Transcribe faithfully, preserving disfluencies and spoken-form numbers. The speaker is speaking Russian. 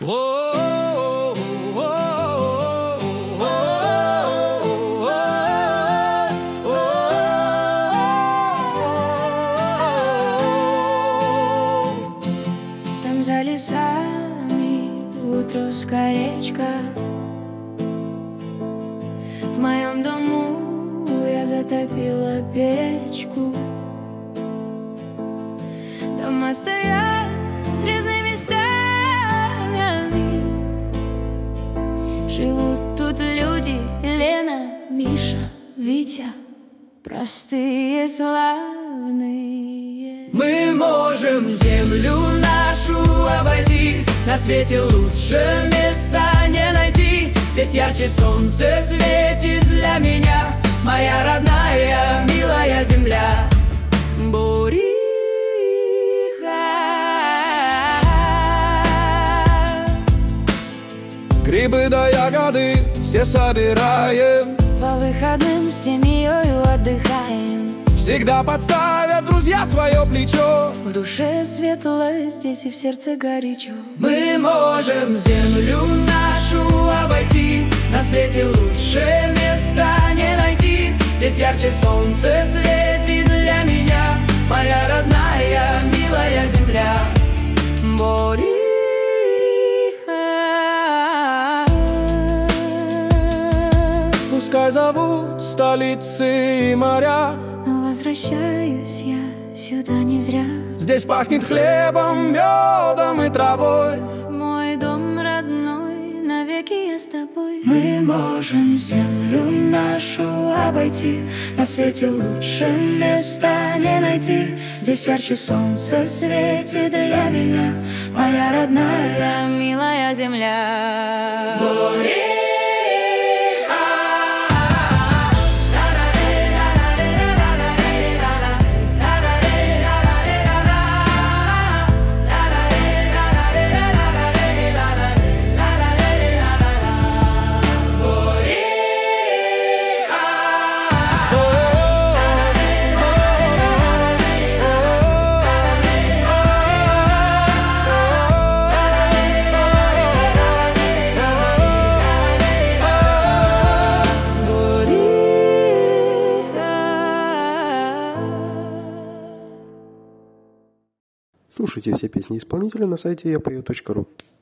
Там за лесами утрусская речка. В моем дому я затопила печку. Дома стоят с разными ставнями. Живут тут люди: Лена, Миша, Витя, простые, славные. Мы можем землю нашу обойти, на свете лучше места не найти. Здесь ярче солнце светит для меня, моя родная, милая земля. Буриха. Грибы да ягоды все собираем, по выходным с семьей отдыхаем. всегда подставят друзья свое плечо. В душе светло, здесь и в сердце горячо. Мы можем землю нашу обойти, на свете лучше места не найти. Здесь ярче солнце светит для меня, моя родная, милая земля. Бориха. Пускай зовут столицы и моря, но возвращаюсь я сюда не зря. здесь пахнет хлебом, медом и травой. Мой дом родной, навеки я с тобой. Мы можем землю нашу обойти, на свете лучше места не найти. Здесь ярче солнце светит для меня, моя родная, милая земля. Бориха. Слушайте все песни исполнителя на сайте я пою точка ру.